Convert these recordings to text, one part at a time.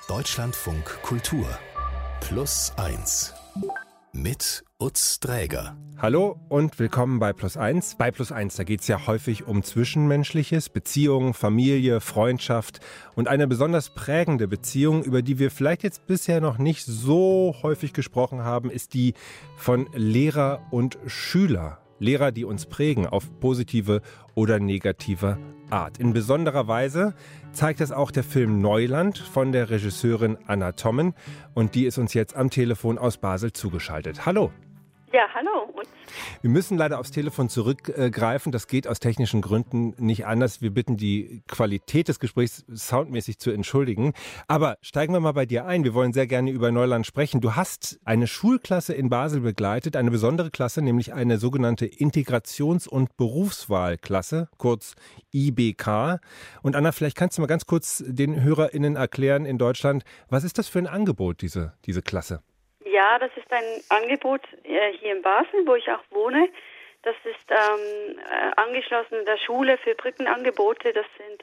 Deutschlandfunk Kultur Plus 1 mit Utz Dräger. Hallo und willkommen bei Plus 1. Bei Plus 1, da geht es ja häufig um Zwischenmenschliches, Beziehungen, Familie, Freundschaft und eine besonders prägende Beziehung, über die wir vielleicht jetzt bisher noch nicht so häufig gesprochen haben, ist die von Lehrer und Schüler. Lehrer, die uns prägen auf positive oder negative Art. In besonderer Weise zeigt das auch der Film Neuland von der Regisseurin Anna Tommen und die ist uns jetzt am Telefon aus Basel zugeschaltet. Hallo. Ja, hallo. Wir müssen leider aufs Telefon zurückgreifen. Das geht aus technischen Gründen nicht anders. Wir bitten die Qualität des Gesprächs soundmäßig zu entschuldigen. Aber steigen wir mal bei dir ein. Wir wollen sehr gerne über Neuland sprechen. Du hast eine Schulklasse in Basel begleitet, eine besondere Klasse, nämlich eine sogenannte Integrations- und Berufswahlklasse, kurz IBK. Und Anna, vielleicht kannst du mal ganz kurz den HörerInnen erklären in Deutschland, was ist das für ein Angebot, diese Klasse? Ja, das ist ein Angebot hier in Basel, wo ich auch wohne. Das ist angeschlossen der Schule für Brückenangebote. Das sind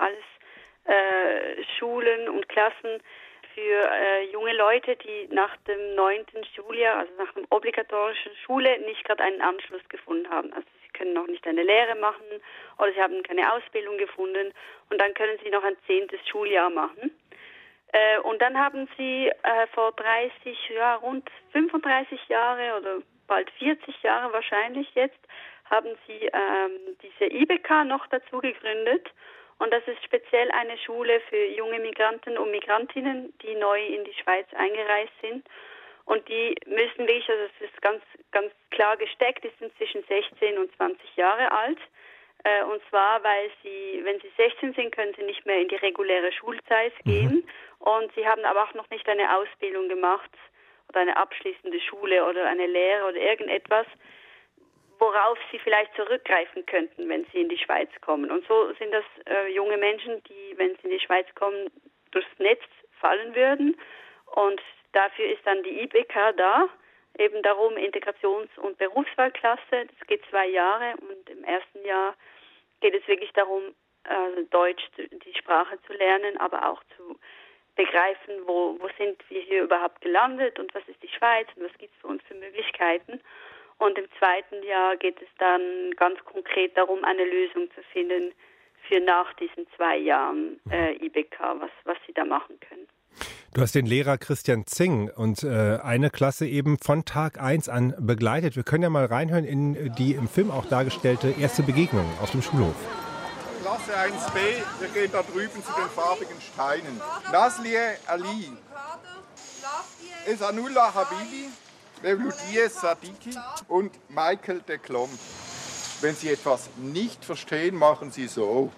alles Schulen und Klassen für junge Leute, die nach dem 9. Schuljahr, also nach der obligatorischen Schule, nicht gerade einen Anschluss gefunden haben. Also sie können noch nicht eine Lehre machen oder sie haben keine Ausbildung gefunden und dann können sie noch ein 10. Schuljahr machen. Und dann haben sie vor rund 35 Jahre oder bald 40 Jahre wahrscheinlich jetzt, haben sie diese IBK noch dazu gegründet. Und das ist speziell eine Schule für junge Migranten und Migrantinnen, die neu in die Schweiz eingereist sind. Und die müssen wirklich, also es ist ganz, ganz klar gesteckt, die sind zwischen 16 und 20 Jahre alt. Und zwar, weil sie, wenn sie 16 sind, können sie nicht mehr in die reguläre Schulzeit gehen. Und sie haben aber auch noch nicht eine Ausbildung gemacht oder eine abschließende Schule oder eine Lehre oder irgendetwas, worauf sie vielleicht zurückgreifen könnten, wenn sie in die Schweiz kommen. Und so sind das junge Menschen, die, wenn sie in die Schweiz kommen, durchs Netz fallen würden. Und dafür ist dann die IBK da. Eben darum Integrations- und Berufswahlklasse. Das geht 2 Jahre und im ersten Jahr geht es wirklich darum, Deutsch, die Sprache zu lernen, aber auch zu begreifen, wo sind wir hier überhaupt gelandet und was ist die Schweiz und was gibt es für uns für Möglichkeiten. Und im 2. Jahr geht es dann ganz konkret darum, eine Lösung zu finden für nach diesen 2 Jahren IBK, was sie da machen können. Du hast den Lehrer Christian Zing und eine Klasse eben von Tag 1 an begleitet. Wir können ja mal reinhören in die im Film auch dargestellte erste Begegnung auf dem Schulhof. Klasse 1b, wir gehen da drüben zu den farbigen Steinen. Nasliye Ali, Esanullah Habibi, Mevludie Sadiki und Michael de Klom. Wenn Sie etwas nicht verstehen, machen Sie so.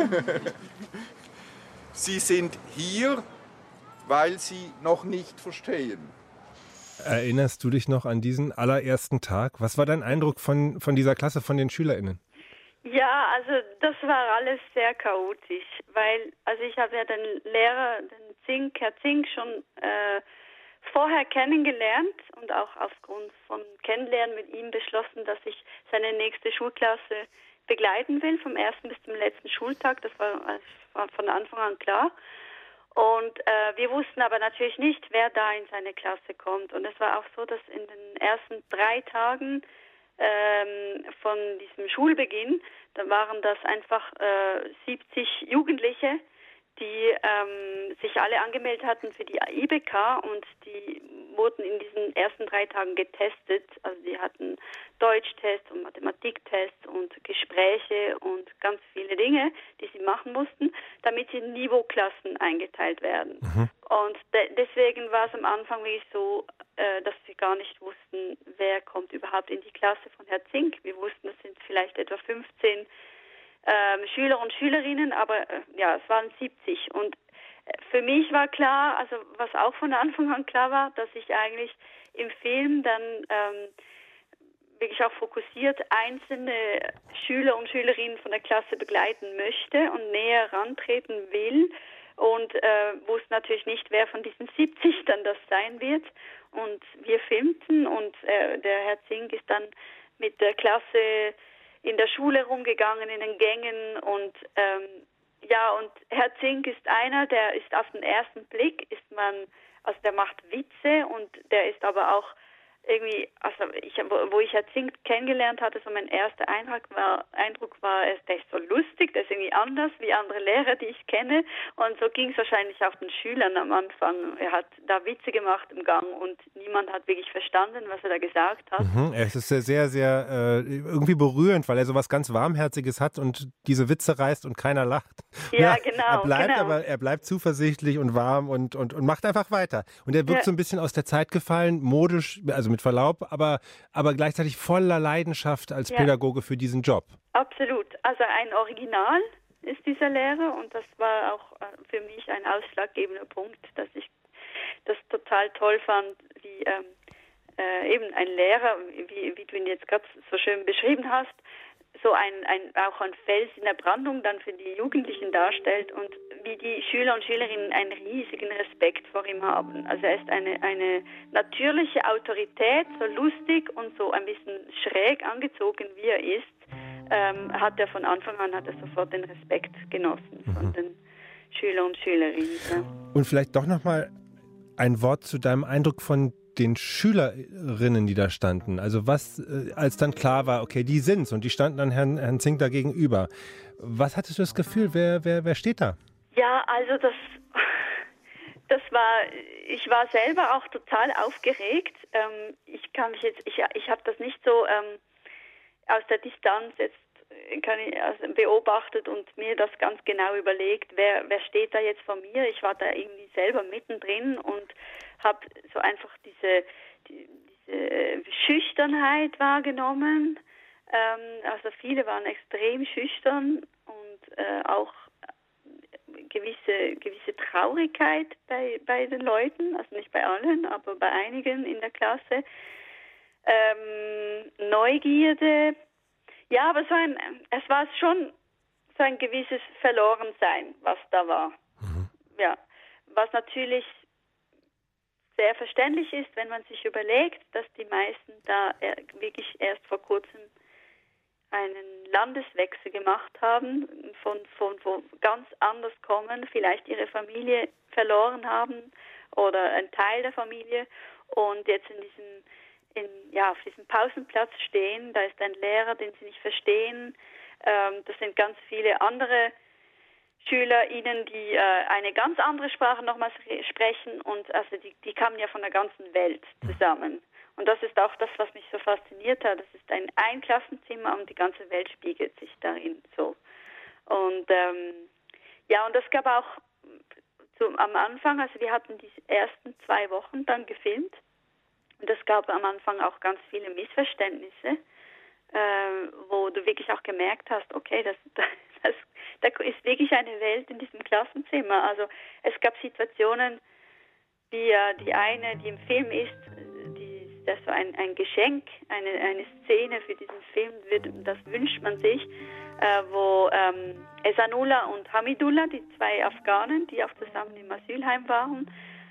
Sie sind hier, weil Sie noch nicht verstehen. Erinnerst du dich noch an diesen allerersten Tag? Was war dein Eindruck von dieser Klasse, von den SchülerInnen? Ja, also das war alles sehr chaotisch, weil ich habe ja den Lehrer, Herr Zink, schon vorher kennengelernt und auch aufgrund von Kennenlernen mit ihm beschlossen, dass ich seine nächste Schulklasse begleiten will, vom ersten bis zum letzten Schultag. Das war von Anfang an klar. Und wir wussten aber natürlich nicht, wer da in seine Klasse kommt. Und es war auch so, dass in den ersten 3 Tagen von diesem Schulbeginn, da waren das einfach 70 Jugendliche, die sich alle angemeldet hatten für die IBK und die wurden in diesen ersten 3 Tagen getestet. Also die hatten Deutschtests und Mathematiktests und Gespräche und ganz viele Dinge, die sie machen mussten, damit sie in Niveauklassen eingeteilt werden. Und deswegen war es am Anfang wirklich so, dass wir gar nicht wussten, wer kommt überhaupt in die Klasse von Herrn Zink. Wir wussten, es sind vielleicht etwa 15 Schüler und Schülerinnen, aber es waren 70. Und für mich war klar, also was auch von Anfang an klar war, dass ich eigentlich im Film dann wirklich auch fokussiert einzelne Schüler und Schülerinnen von der Klasse begleiten möchte und näher rantreten will und wusste natürlich nicht, wer von diesen 70 dann das sein wird. Und wir filmten und der Herr Zink ist dann mit der Klasse in der Schule rumgegangen, in den Gängen und Ja, und Herr Zink ist einer, der ist auf den ersten Blick, der macht Witze und der ist aber auch irgendwie, wo ich Herr Zink kennengelernt hatte, so mein erster Eindruck war, der ist so lustig, der ist irgendwie anders wie andere Lehrer, die ich kenne. Und so ging es wahrscheinlich auch den Schülern am Anfang. Er hat da Witze gemacht im Gang und niemand hat wirklich verstanden, was er da gesagt hat. Es ist sehr, sehr irgendwie berührend, weil er so was ganz Warmherziges hat und diese Witze reißt und keiner lacht. Ja, genau. Aber er bleibt zuversichtlich und warm und macht einfach weiter. Und er wirkt so ein bisschen aus der Zeit gefallen, modisch, also mit Verlaub, aber gleichzeitig voller Leidenschaft als Pädagoge für diesen Job. Absolut. Also ein Original ist dieser Lehrer und das war auch für mich ein ausschlaggebender Punkt, dass ich das total toll fand, wie eben ein Lehrer, wie du ihn jetzt gerade so schön beschrieben hast, so auch ein Fels in der Brandung dann für die Jugendlichen darstellt und wie die Schüler und Schülerinnen einen riesigen Respekt vor ihm haben. Also er ist eine natürliche Autorität, so lustig und so ein bisschen schräg angezogen, wie er ist, hat er von Anfang an sofort den Respekt genossen von den Schülern und Schülerinnen. Ja. Und vielleicht doch nochmal ein Wort zu deinem Eindruck von den Schülerinnen, die da standen. Also was, als dann klar war, okay, die sind's und die standen dann Herrn Zink da gegenüber. Was hattest du das Gefühl, wer steht da? Ja, also ich war selber auch total aufgeregt. Ich habe das nicht so aus der Distanz jetzt beobachtet und mir das ganz genau überlegt, wer steht da jetzt vor mir. Ich war da irgendwie selber mittendrin und habe so einfach diese Schüchternheit wahrgenommen. Also viele waren extrem schüchtern und auch gewisse Traurigkeit bei den Leuten, also nicht bei allen, aber bei einigen in der Klasse. Neugierde. Ja, aber es war schon so ein gewisses Verlorensein, was da war. Ja, was natürlich sehr verständlich ist, wenn man sich überlegt, dass die meisten da wirklich erst vor kurzem einen Landeswechsel gemacht haben, von wo ganz anders kommen, vielleicht ihre Familie verloren haben oder ein Teil der Familie und jetzt auf diesem Pausenplatz stehen, da ist ein Lehrer, den sie nicht verstehen, das sind ganz viele andere SchülerInnen, die eine ganz andere Sprache nochmals sprechen und also die kamen ja von der ganzen Welt zusammen. Und das ist auch das, was mich so fasziniert hat. Das ist ein Klassenzimmer und die ganze Welt spiegelt sich darin so. Und und es gab auch am Anfang, also wir hatten die ersten 2 Wochen dann gefilmt und es gab am Anfang auch ganz viele Missverständnisse, wo du wirklich auch gemerkt hast, okay, da ist wirklich eine Welt in diesem Klassenzimmer. Also es gab Situationen, wie die eine, die im Film ist, das so ein Geschenk, eine Szene für diesen Film, das wünscht man sich, wo Esanullah und Hamidullah, die 2 Afghanen, die auch zusammen im Asylheim waren,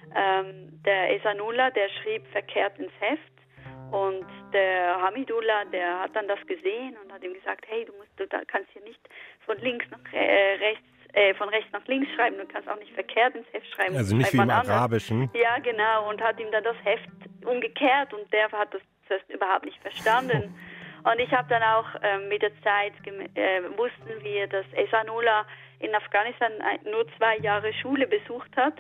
der Esanullah, der schrieb verkehrt ins Heft und der Hamidullah, der hat dann das gesehen und hat ihm gesagt, hey, du kannst hier nicht von rechts nach links schreiben, du kannst auch nicht verkehrt ins Heft schreiben. Also nicht wie im Arabischen. Ja, genau, und hat ihm dann das Heft umgekehrt und der hat das zuerst überhaupt nicht verstanden. Und ich habe dann auch mit der Zeit wussten wir, dass Esanullah in Afghanistan nur 2 Jahre Schule besucht hat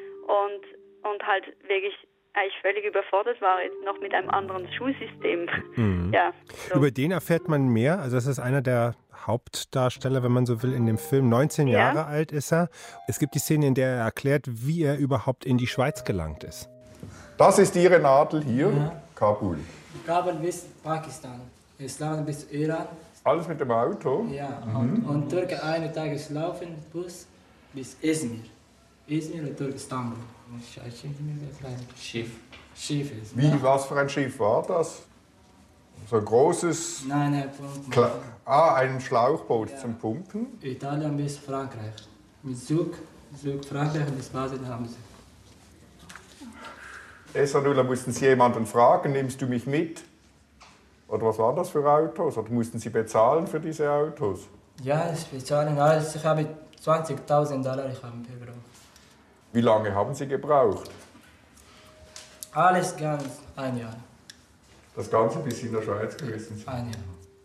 und halt wirklich eigentlich völlig überfordert war jetzt noch mit einem anderen Schulsystem. Ja, so. Über den erfährt man mehr. Also das ist einer der Hauptdarsteller, wenn man so will, in dem Film. 19 Jahre alt ist er. Es gibt die Szene, in der er erklärt, wie er überhaupt in die Schweiz gelangt ist. Das ist Ihre Nadel hier, Kabul. Kabul bis Pakistan, Islam bis Iran. Alles mit dem Auto? Ja, und Türkei eines Tages laufen Bus bis Izmir. Izmir und Türkei Istanbul. Schiff. Ist. Was für ein Schiff war das? So ein großes... Nein, ein Schlauchboot zum Pumpen? Italien bis Frankreich. Mit Zug Frankreich bis Basel haben sie. Esanullah, mussten Sie jemanden fragen, nimmst du mich mit? Oder was waren das für Autos? Oder mussten Sie bezahlen für diese Autos? Ja, ich bezahle alles. Ich habe $20.000 ich habe verbraucht. Wie lange haben Sie gebraucht? Alles ganz ein Jahr. Das Ganze bis Sie in der Schweiz gewesen sind? Ein Jahr.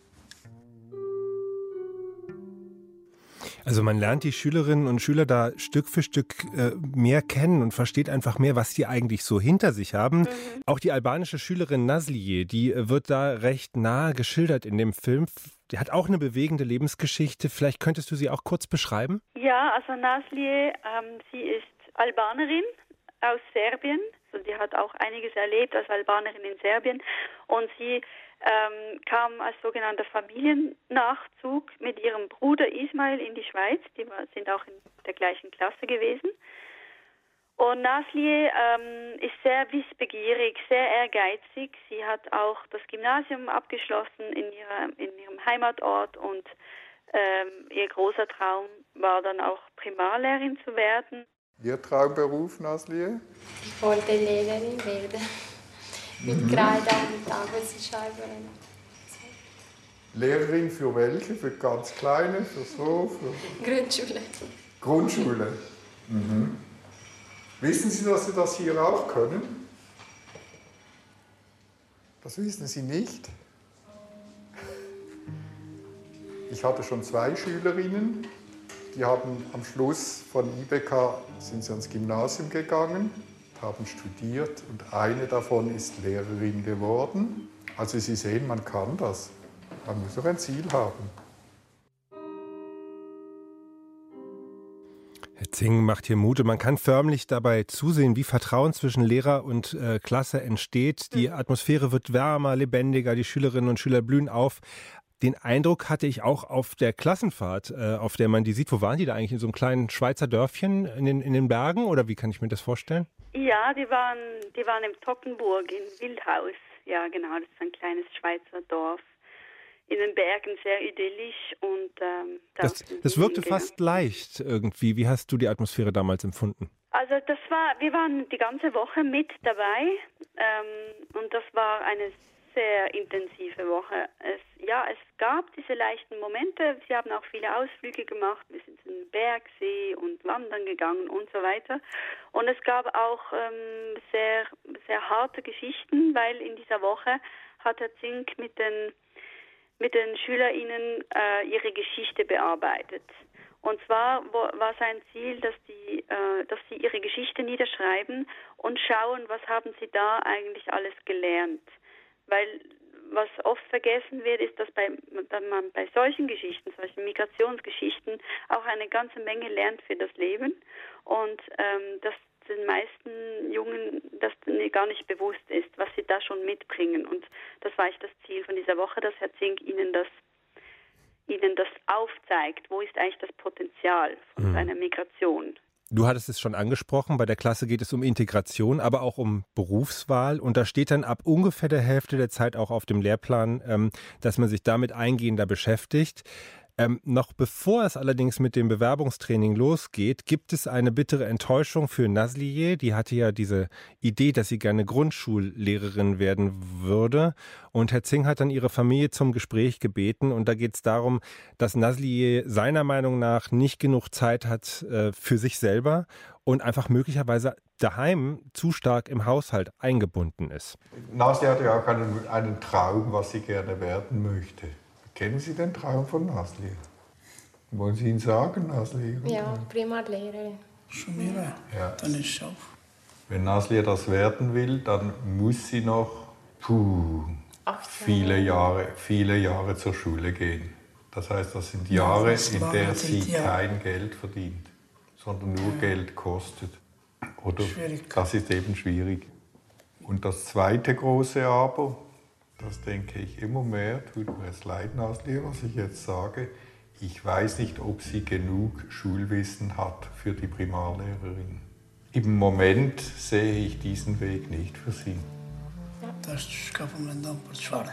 Also man lernt die Schülerinnen und Schüler da Stück für Stück mehr kennen und versteht einfach mehr, was sie eigentlich so hinter sich haben. Auch die albanische Schülerin Nazliye, die wird da recht nahe geschildert in dem Film. Die hat auch eine bewegende Lebensgeschichte. Vielleicht könntest du sie auch kurz beschreiben? Ja, also Nazliye, sie ist Albanerin aus Serbien. Also die hat auch einiges erlebt als Albanerin in Serbien. Und sie kam als sogenannter Familiennachzug mit ihrem Bruder Ismail in die Schweiz. Die sind auch in der gleichen Klasse gewesen. Und Nazliye ist sehr wissbegierig, sehr ehrgeizig. Sie hat auch das Gymnasium abgeschlossen in ihrem Heimatort und ihr großer Traum war dann auch Primarlehrerin zu werden. Ihr Traumberuf, Nazliye? Ich wollte Lehrerin werden. Mit Kreide und Tafelschreiberin. Lehrerin für welche? Für ganz Kleine? Für so? Für Grundschule. Grundschule? Mhm. Wissen Sie, dass Sie das hier auch können? Das wissen Sie nicht? Ich hatte schon 2 Schülerinnen, die haben am Schluss von IBK sind sie ans Gymnasium gegangen, haben studiert und eine davon ist Lehrerin geworden. Also Sie sehen, man kann das. Man muss auch ein Ziel haben. Herr Zing macht hier Mut. Man kann förmlich dabei zusehen, wie Vertrauen zwischen Lehrer und Klasse entsteht. Die Atmosphäre wird wärmer, lebendiger, die Schülerinnen und Schüler blühen auf. Den Eindruck hatte ich auch auf der Klassenfahrt, auf der man die sieht. Wo waren die da eigentlich? In so einem kleinen Schweizer Dörfchen in den Bergen? Oder wie kann ich mir das vorstellen? Ja, die waren im Tockenburg in Wildhaus. Ja, genau, das ist ein kleines Schweizer Dorf. In den Bergen, sehr idyllisch. Und das wirkte fast leicht irgendwie. Wie hast du die Atmosphäre damals empfunden? Also wir waren die ganze Woche mit dabei und das war eine sehr intensive Woche. Es gab diese leichten Momente. Sie haben auch viele Ausflüge gemacht. Wir sind in den Bergsee und wandern gegangen und so weiter. Und es gab auch sehr, sehr harte Geschichten, weil in dieser Woche hat Herr Zink mit den SchülerInnen ihre Geschichte bearbeitet. Und zwar war sein Ziel, dass sie ihre Geschichte niederschreiben und schauen, was haben sie da eigentlich alles gelernt. Weil was oft vergessen wird, ist, dass man bei solchen Geschichten, solchen Migrationsgeschichten auch eine ganze Menge lernt für das Leben und dass den meisten Jungen das gar nicht bewusst ist, was sie da schon mitbringen. Und das war eigentlich das Ziel von dieser Woche, dass Herr Zink ihnen das aufzeigt. Wo ist eigentlich das Potenzial von einer Migration? Du hattest es schon angesprochen, bei der Klasse geht es um Integration, aber auch um Berufswahl. Und da steht dann ab ungefähr der Hälfte der Zeit auch auf dem Lehrplan, dass man sich damit eingehender beschäftigt. Noch bevor es allerdings mit dem Bewerbungstraining losgeht, gibt es eine bittere Enttäuschung für Nazliye. Die hatte ja diese Idee, dass sie gerne Grundschullehrerin werden würde. Und Herr Zing hat dann ihre Familie zum Gespräch gebeten. Und da geht es darum, dass Nazliye seiner Meinung nach nicht genug Zeit hat für sich selber und einfach möglicherweise daheim zu stark im Haushalt eingebunden ist. Nazliye hat ja auch einen Traum, was sie gerne werden möchte. Kennen Sie den Traum von Nazliye? Wollen Sie ihn sagen, Nazliye? Ja, Primarlehrerin. Schumira, ja. Dann ist es auf. Wenn Nazliye das werden will, dann muss sie noch viele Jahre zur Schule gehen. Das heißt, das sind Jahre, in der sie kein Geld verdient, sondern nur Geld kostet. Oder? Das ist eben schwierig. Und das zweite große Aber, das denke ich immer mehr, tut mir jetzt leid, Nazliye, was ich jetzt sage. Ich weiß nicht, ob sie genug Schulwissen hat für die Primarlehrerin. Im Moment sehe ich diesen Weg nicht für sie. Das ist kein Problem, schade.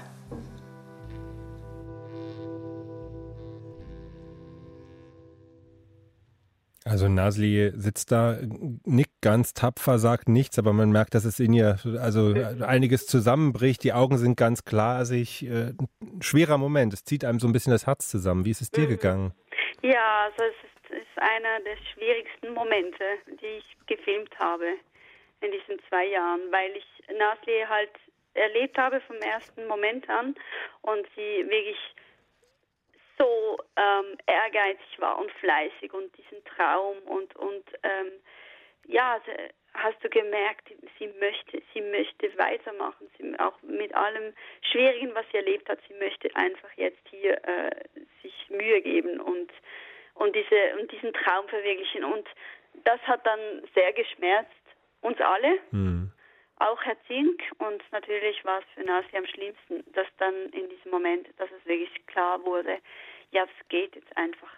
Also Nazliye sitzt da, nickt ganz tapfer, sagt nichts, aber man merkt, dass es in ihr einiges zusammenbricht. Die Augen sind ganz glasig. Ein schwerer Moment. Es zieht einem so ein bisschen das Herz zusammen. Wie ist es dir gegangen? Ja, also es einer der schwierigsten Momente, die ich gefilmt habe in diesen 2 Jahren, weil ich Nazliye halt erlebt habe vom ersten Moment an und sie wirklich so ehrgeizig war und fleißig und diesen Traum und hast du gemerkt, sie möchte weitermachen, auch mit allem Schwierigen, was sie erlebt hat, sie möchte einfach jetzt hier sich Mühe geben und diesen Traum verwirklichen. Und das hat dann sehr geschmerzt, uns alle, auch Herr Zink. Und natürlich war es für Nazliye am schlimmsten, dass dann in diesem Moment, dass es wirklich klar wurde, ja, es geht jetzt einfach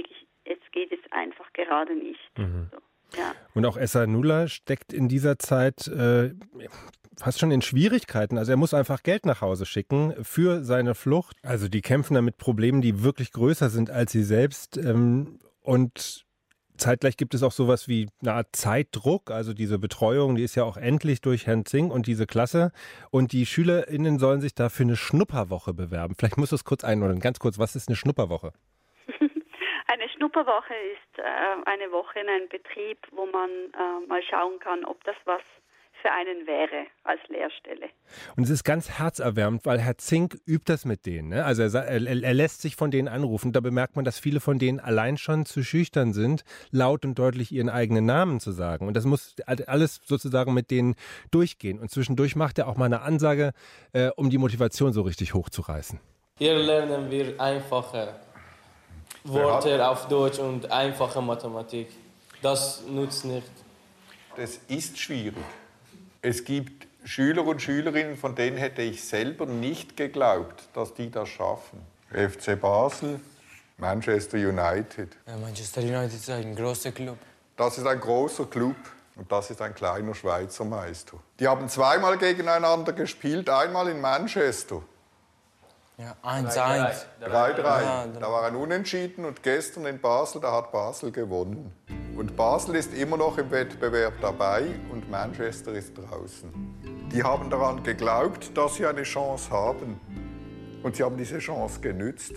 gerade nicht. So. Ja. Und auch Ehsanullah steckt in dieser Zeit fast schon in Schwierigkeiten. Also er muss einfach Geld nach Hause schicken für seine Flucht. Also die kämpfen da mit Problemen, die wirklich größer sind als sie selbst. Und zeitgleich gibt es auch sowas wie eine Art Zeitdruck. Also diese Betreuung, die ist ja auch endlich durch Herrn Zink und diese Klasse. Und die SchülerInnen sollen sich da für eine Schnupperwoche bewerben. Vielleicht musst du es kurz einordnen. Ganz kurz, was ist eine Schnupperwoche? Eine Schnupperwoche ist eine Woche in einem Betrieb, wo man mal schauen kann, ob das was für einen wäre als Lehrstelle. Und es ist ganz herzerwärmend, weil Herr Zink übt das mit denen. Ne? Also er lässt sich von denen anrufen. Da bemerkt man, dass viele von denen allein schon zu schüchtern sind, laut und deutlich ihren eigenen Namen zu sagen. Und das muss alles sozusagen mit denen durchgehen. Und zwischendurch macht er auch mal eine Ansage, um die Motivation so richtig hochzureißen. Hier lernen wir einfache Worte auf Deutsch und einfache Mathematik. Das nutzt nicht. Das ist schwierig. Es gibt Schüler und Schülerinnen, von denen hätte ich selber nicht geglaubt, dass die das schaffen. FC Basel, Manchester United. Ja, Manchester United ist ein großer Club. Das ist ein großer Club und das ist ein kleiner Schweizer Meister. Die haben 2-mal gegeneinander gespielt, einmal in Manchester. Ja, 1-1. 3-3. Ja, da war ein Unentschieden und gestern in Basel, da hat Basel gewonnen. Und Basel ist immer noch im Wettbewerb dabei und Manchester ist draußen. Die haben daran geglaubt, dass sie eine Chance haben. Und sie haben diese Chance genützt.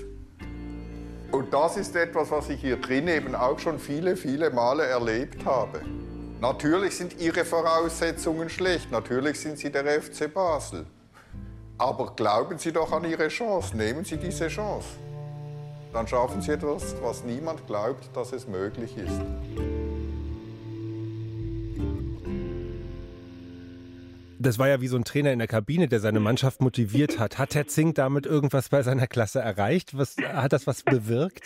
Und das ist etwas, was ich hier drin eben auch schon viele, viele Male erlebt habe. Natürlich sind ihre Voraussetzungen schlecht, natürlich sind sie der FC Basel. Aber glauben Sie doch an Ihre Chance, nehmen Sie diese Chance. Dann schaffen Sie etwas, was niemand glaubt, dass es möglich ist. Das war ja wie so ein Trainer in der Kabine, der seine Mannschaft motiviert hat. Hat Herr Zink damit irgendwas bei seiner Klasse erreicht? Hat das was bewirkt?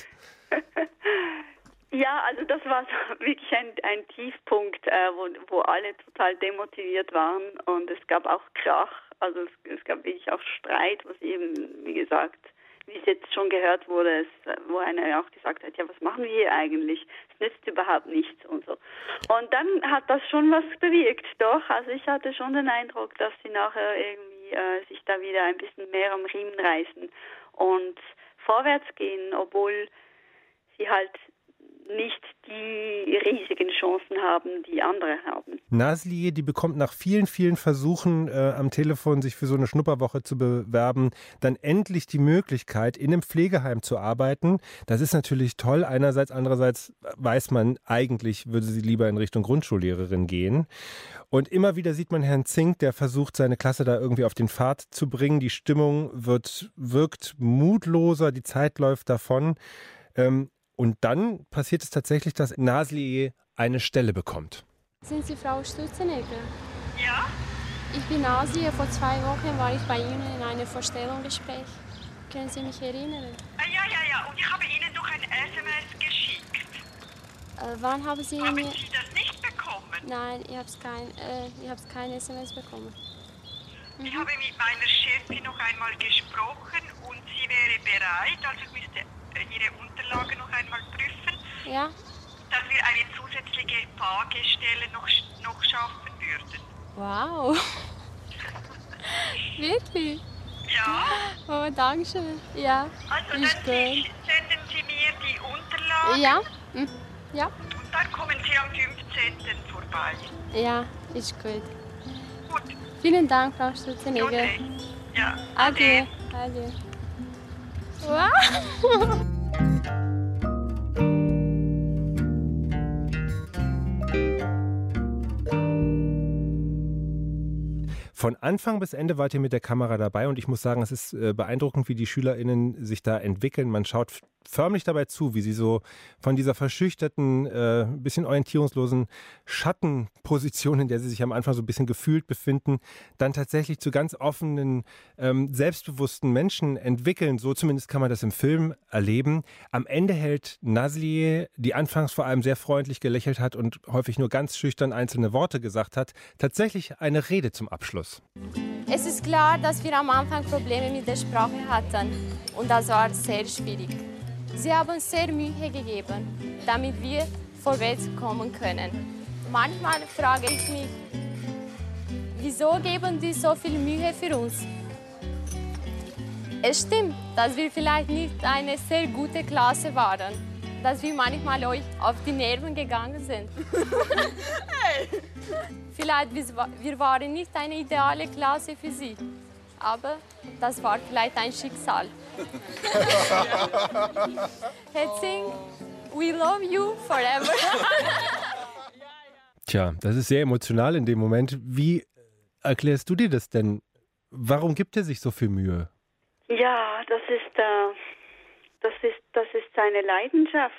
Ja, also das war so wirklich ein Tiefpunkt, wo alle total demotiviert waren und es gab auch Krach. Also es gab wirklich auch Streit, was eben, wie gesagt, wie es jetzt schon gehört wurde, wo einer auch gesagt hat, ja, was machen wir hier eigentlich? Es nützt überhaupt nichts und so. Und dann hat das schon was bewirkt, doch. Also ich hatte schon den Eindruck, dass sie nachher irgendwie sich da wieder ein bisschen mehr am Riemen reißen und vorwärts gehen, obwohl sie halt nicht die riesigen Chancen haben, die andere haben. Nazliye, die bekommt nach vielen, vielen Versuchen am Telefon, sich für so eine Schnupperwoche zu bewerben, dann endlich die Möglichkeit, in einem Pflegeheim zu arbeiten. Das ist natürlich toll. Einerseits, andererseits weiß man, eigentlich würde sie lieber in Richtung Grundschullehrerin gehen. Und immer wieder sieht man Herrn Zink, der versucht, seine Klasse da irgendwie auf den Pfad zu bringen. Die Stimmung wirkt mutloser, die Zeit läuft davon. Und dann passiert es tatsächlich, dass Nazliye eine Stelle bekommt. Sind Sie Frau Stutzenegger? Ja? Ich bin Nazliye. Vor 2 Wochen war ich bei Ihnen in einem Vorstellungsgespräch. Können Sie mich erinnern? Ja. Und ich habe Ihnen noch ein SMS geschickt. Wann haben Sie Haben mir... Sie das nicht bekommen? Nein, ich habe kein SMS bekommen. Ich habe mit meiner Chefin noch einmal gesprochen und sie wäre bereit, also ich müsste Ihre Unterlagen noch einmal prüfen, Ja? dass wir eine zusätzliche Pagestelle noch schaffen würden. Wow. Wirklich? Ja. Oh, danke schön. Ja, Also dann ist gut. senden Sie mir die Unterlagen Ja? Ja? und dann kommen Sie am 15. vorbei. Ja, ist gut. Gut. Vielen Dank, Frau Stutzenegger. Okay. Ja. Ade. Ade. Wow. Von Anfang bis Ende wart ihr mit der Kamera dabei und ich muss sagen, es ist beeindruckend, wie die SchülerInnen sich da entwickeln. Man schaut förmlich dabei zu, wie sie so von dieser verschüchterten, bisschen orientierungslosen Schattenposition, in der sie sich am Anfang so ein bisschen gefühlt befinden, dann tatsächlich zu ganz offenen, selbstbewussten Menschen entwickeln. So zumindest kann man das im Film erleben. Am Ende hält Nazliye, die anfangs vor allem sehr freundlich gelächelt hat und häufig nur ganz schüchtern einzelne Worte gesagt hat, tatsächlich eine Rede zum Abschluss. Es ist klar, dass wir am Anfang Probleme mit der Sprache hatten und das war sehr schwierig. Sie haben sehr Mühe gegeben, damit wir vorwärts kommen können. Manchmal frage ich mich, wieso geben die so viel Mühe für uns? Es stimmt, dass wir vielleicht nicht eine sehr gute Klasse waren, dass wir manchmal euch auf die Nerven gegangen sind. Vielleicht wir waren nicht eine ideale Klasse für sie, aber das war vielleicht ein Schicksal. Herr Zing, we love you forever. Tja, das ist sehr emotional in dem Moment. Wie erklärst du dir das denn? Warum gibt er sich so viel Mühe? Ja, das ist seine Leidenschaft,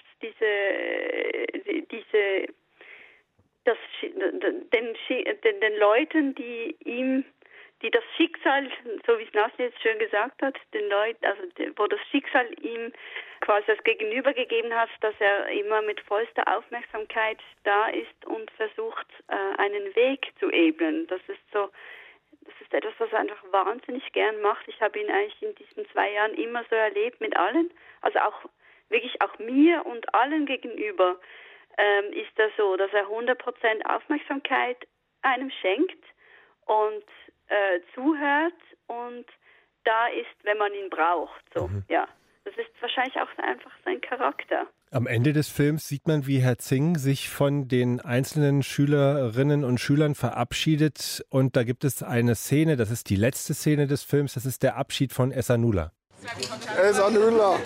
den Leuten, die das Schicksal, so wie es Nazliye jetzt schön gesagt hat, den Leuten, also wo das Schicksal ihm quasi das Gegenüber gegeben hat, dass er immer mit vollster Aufmerksamkeit da ist und versucht, einen Weg zu ebnen. Das ist etwas, was er einfach wahnsinnig gern macht. Ich habe ihn eigentlich in diesen 2 Jahren immer so erlebt mit allen, also auch wirklich auch mir und allen gegenüber ist er so, dass er 100% Aufmerksamkeit einem schenkt und zuhört und da ist, wenn man ihn braucht. So, ja. Das ist wahrscheinlich auch einfach sein Charakter. Am Ende des Films sieht man, wie Herr Zing sich von den einzelnen Schülerinnen und Schülern verabschiedet. Und da gibt es eine Szene, das ist die letzte Szene des Films, das ist der Abschied von Esanula. Esanula!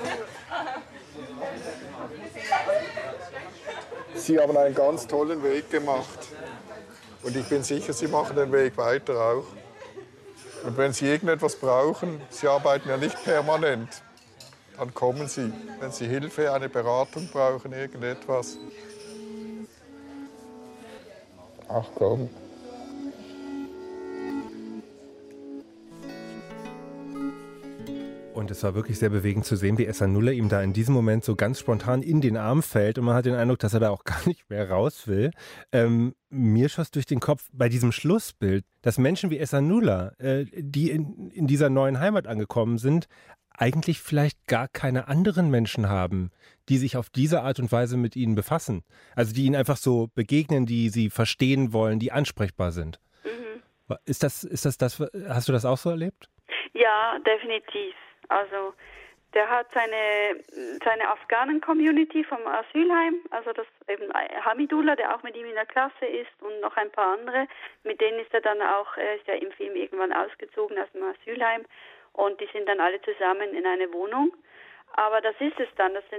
Sie haben einen ganz tollen Weg gemacht. Und ich bin sicher, Sie machen den Weg weiter auch. Und wenn Sie irgendetwas brauchen, Sie arbeiten ja nicht permanent, dann kommen Sie. Wenn Sie Hilfe, eine Beratung brauchen, irgendetwas. Ach komm. Und es war wirklich sehr bewegend zu sehen, wie Esanula ihm da in diesem Moment so ganz spontan in den Arm fällt. Und man hat den Eindruck, dass er da auch gar nicht mehr raus will. Mir schoss durch den Kopf bei diesem Schlussbild, dass Menschen wie Esanula, die in dieser neuen Heimat angekommen sind, eigentlich vielleicht gar keine anderen Menschen haben, die sich auf diese Art und Weise mit ihnen befassen. Also die ihnen einfach so begegnen, die sie verstehen wollen, die ansprechbar sind. Mhm. Ist das, hast du das auch so erlebt? Ja, definitiv. Also der hat seine Afghanen-Community vom Asylheim, also das eben Hamidullah, der auch mit ihm in der Klasse ist und noch ein paar andere, mit denen ist er ist ja im Film irgendwann ausgezogen aus dem Asylheim und die sind dann alle zusammen in eine Wohnung. Aber das ist es dann, das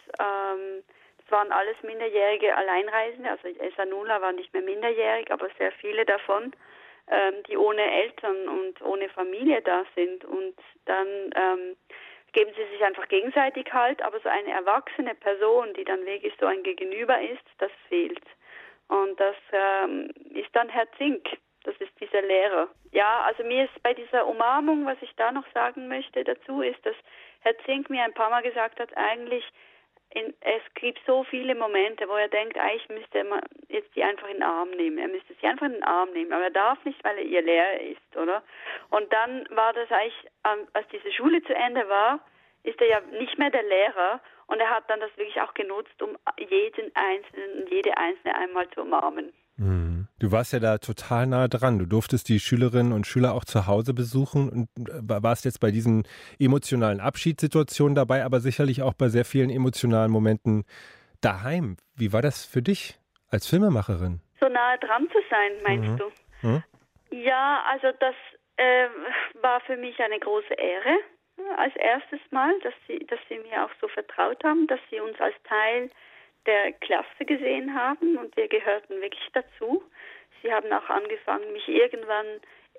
waren alles minderjährige Alleinreisende, also Esanula war nicht mehr minderjährig, aber sehr viele davon, die ohne Eltern und ohne Familie da sind und dann geben sie sich einfach gegenseitig Halt, aber so eine erwachsene Person, die dann wirklich so ein Gegenüber ist, das fehlt. Und das ist dann Herr Zink, das ist dieser Lehrer. Ja, also mir ist bei dieser Umarmung, was ich da noch sagen möchte dazu, ist, dass Herr Zink mir ein paar Mal gesagt hat, eigentlich es gibt so viele Momente, wo er denkt, eigentlich müsste er jetzt die einfach in den Arm nehmen. Er müsste sie einfach in den Arm nehmen, aber er darf nicht, weil er ihr Lehrer ist, oder? Und dann war das eigentlich, als diese Schule zu Ende war, ist er ja nicht mehr der Lehrer und er hat dann das wirklich auch genutzt, um jede Einzelne einmal zu umarmen. Du warst ja da total nah dran. Du durftest die Schülerinnen und Schüler auch zu Hause besuchen und warst jetzt bei diesen emotionalen Abschiedssituationen dabei, aber sicherlich auch bei sehr vielen emotionalen Momenten daheim. Wie war das für dich als Filmemacherin? So nahe dran zu sein, meinst du? Ja, also das war für mich eine große Ehre als erstes Mal, dass sie mir auch so vertraut haben, dass sie uns als Teil der Klasse gesehen haben und wir gehörten wirklich dazu. Sie haben auch angefangen, mich irgendwann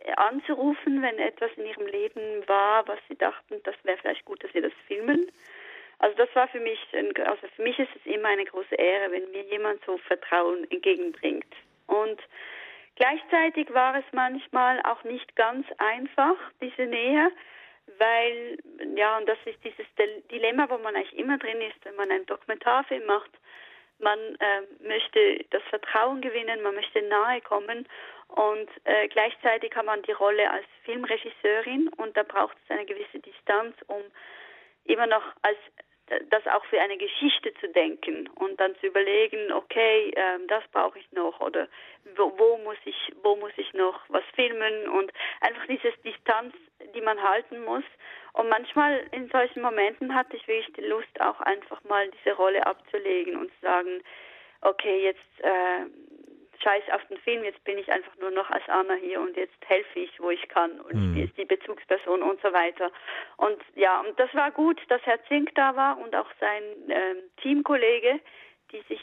anzurufen, wenn etwas in ihrem Leben war, was sie dachten, das wäre vielleicht gut, dass sie das filmen. Also das war für mich ist es immer eine große Ehre, wenn mir jemand so Vertrauen entgegenbringt. Und gleichzeitig war es manchmal auch nicht ganz einfach, diese Nähe, weil, und das ist dieses Dilemma, wo man eigentlich immer drin ist, wenn man einen Dokumentarfilm macht. Man möchte das Vertrauen gewinnen, man möchte nahe kommen und gleichzeitig hat man die Rolle als Filmregisseurin und da braucht es eine gewisse Distanz, um immer noch das auch für eine Geschichte zu denken und dann zu überlegen, okay, das brauche ich noch oder wo muss ich noch was filmen und einfach diese Distanz, die man halten muss. Und manchmal in solchen Momenten hatte ich wirklich die Lust, auch einfach mal diese Rolle abzulegen und zu sagen, okay, jetzt scheiß auf den Film, jetzt bin ich einfach nur noch als Anna hier und jetzt helfe ich, wo ich kann und ich bin jetzt die Bezugsperson und so weiter. Und und das war gut, dass Herr Zink da war und auch sein Teamkollege, die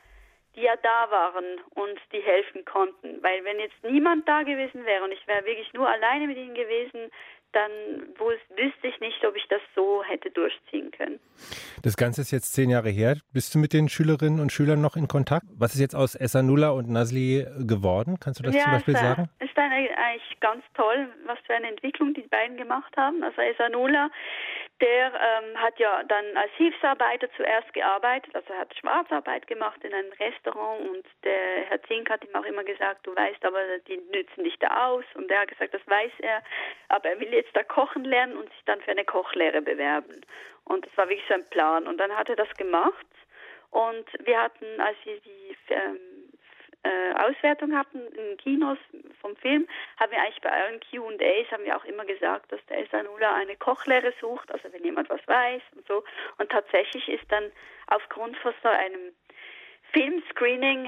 da waren und die helfen konnten. Weil wenn jetzt niemand da gewesen wäre und ich wäre wirklich nur alleine mit ihnen gewesen, dann wüsste ich nicht, ob ich das so hätte durchziehen können. Das Ganze ist jetzt 10 Jahre her. Bist du mit den Schülerinnen und Schülern noch in Kontakt? Was ist jetzt aus Esanullah und Nazli geworden? Kannst du das zum Beispiel sagen? Ja, ist eigentlich ganz toll, was für eine Entwicklung die beiden gemacht haben. Also Esanullah, der hat ja dann als Hilfsarbeiter zuerst gearbeitet, also er hat Schwarzarbeit gemacht in einem Restaurant und der Herr Zink hat ihm auch immer gesagt, du weißt aber, die nützen dich da aus und er hat gesagt, das weiß er, aber er will jetzt da kochen lernen und sich dann für eine Kochlehre bewerben und das war wirklich so ein Plan und dann hat er das gemacht und wir hatten, als wir die Auswertung hatten in Kinos vom Film, haben wir eigentlich bei euren Q&As haben wir auch immer gesagt, dass der Esanullah eine Kochlehre sucht, also wenn jemand was weiß und so. Und tatsächlich ist dann aufgrund von so einem Filmscreening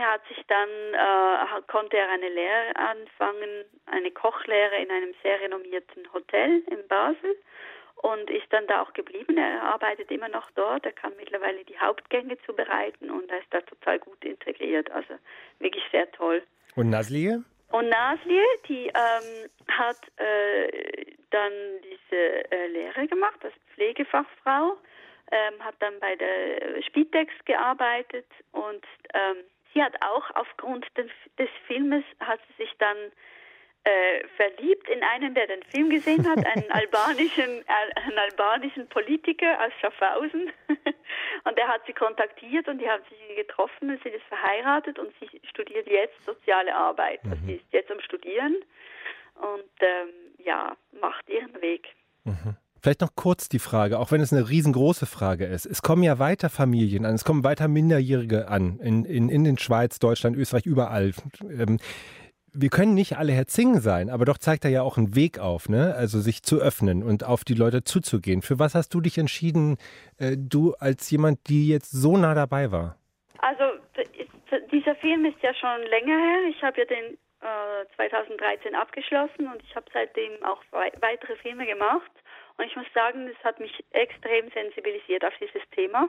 konnte er eine Lehre anfangen, eine Kochlehre in einem sehr renommierten Hotel in Basel. Und ist dann da auch geblieben. Er arbeitet immer noch dort. Er kann mittlerweile die Hauptgänge zubereiten und er ist da total gut integriert. Also wirklich sehr toll. Und Nazli? Und Nazli, die hat dann diese Lehre gemacht als Pflegefachfrau, hat dann bei der Spitex gearbeitet und sie hat auch aufgrund des Filmes hat sie sich dann verliebt in einen, der den Film gesehen hat, einen albanischen Politiker aus Schaffhausen. Und der hat sie kontaktiert und die haben sich getroffen und sie ist verheiratet und sie studiert jetzt soziale Arbeit. Also sie ist jetzt am Studieren und macht ihren Weg. Vielleicht noch kurz die Frage, auch wenn es eine riesengroße Frage ist. Es kommen ja weiter Familien an, es kommen weiter Minderjährige an, in den Schweiz, Deutschland, Österreich, überall. Wir können nicht alle Herr Zing sein, aber doch zeigt er ja auch einen Weg auf, ne? Also sich zu öffnen und auf die Leute zuzugehen. Für was hast du dich entschieden, du als jemand, die jetzt so nah dabei war? Also dieser Film ist ja schon länger her. Ich habe ja den 2013 abgeschlossen und ich habe seitdem auch weitere Filme gemacht. Und ich muss sagen, es hat mich extrem sensibilisiert auf dieses Thema.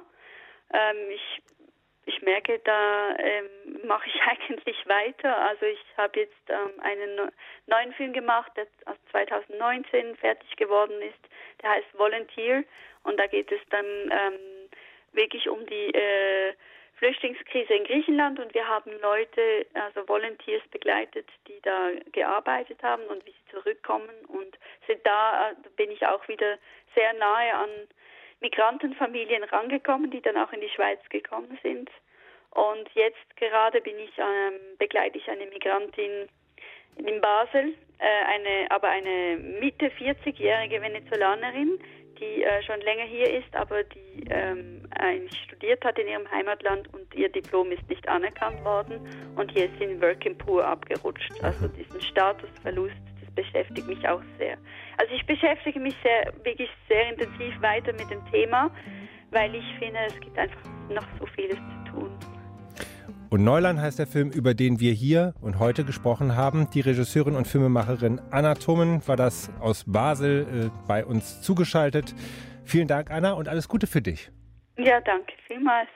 Ich merke, da mache ich eigentlich weiter. Also ich habe jetzt einen neuen Film gemacht, der 2019 fertig geworden ist. Der heißt Volunteer und da geht es dann wirklich um die Flüchtlingskrise in Griechenland und wir haben Leute, also Volunteers begleitet, die da gearbeitet haben und wie sie zurückkommen und da bin ich auch wieder sehr nahe an Migrantenfamilien rangekommen, die dann auch in die Schweiz gekommen sind. Und jetzt gerade begleite ich eine Migrantin in Basel, eine Mitte 40-jährige Venezolanerin, die schon länger hier ist, aber die eigentlich studiert hat in ihrem Heimatland und ihr Diplom ist nicht anerkannt worden und hier ist sie in Working Poor abgerutscht. Also diesen Statusverlust, das beschäftigt mich auch sehr. Also ich beschäftige mich wirklich sehr intensiv weiter mit dem Thema, weil ich finde, es gibt einfach noch so vieles zu tun. Und Neuland heißt der Film, über den wir hier und heute gesprochen haben. Die Regisseurin und Filmemacherin Anna Thommen war das aus Basel bei uns zugeschaltet. Vielen Dank, Anna, und alles Gute für dich. Ja, danke vielmals.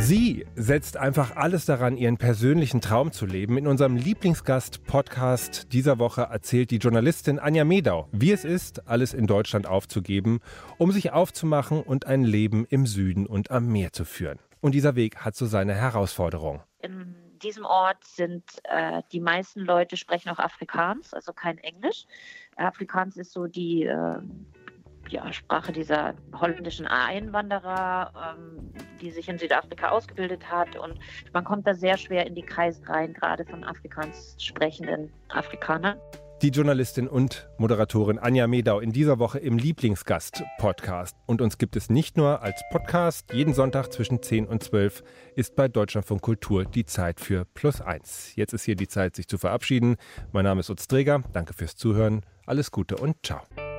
Sie setzt einfach alles daran, ihren persönlichen Traum zu leben. In unserem Lieblingsgast-Podcast dieser Woche erzählt die Journalistin Anja Medau, wie es ist, alles in Deutschland aufzugeben, um sich aufzumachen und ein Leben im Süden und am Meer zu führen. Und dieser Weg hat so seine Herausforderung. In diesem Ort sind die meisten Leute sprechen auch Afrikaans, also kein Englisch. Afrikaans ist so die Sprache dieser holländischen Einwanderer, die sich in Südafrika ausgebildet hat. Und man kommt da sehr schwer in die Kreise rein, gerade von Afrikaans sprechenden Afrikanern. Die Journalistin und Moderatorin Anja Medau in dieser Woche im Lieblingsgast-Podcast. Und uns gibt es nicht nur als Podcast. Jeden Sonntag zwischen 10 und 12 ist bei Deutschlandfunk Kultur die Zeit für +1. Jetzt ist hier die Zeit, sich zu verabschieden. Mein Name ist Utz Dreger. Danke fürs Zuhören. Alles Gute und ciao.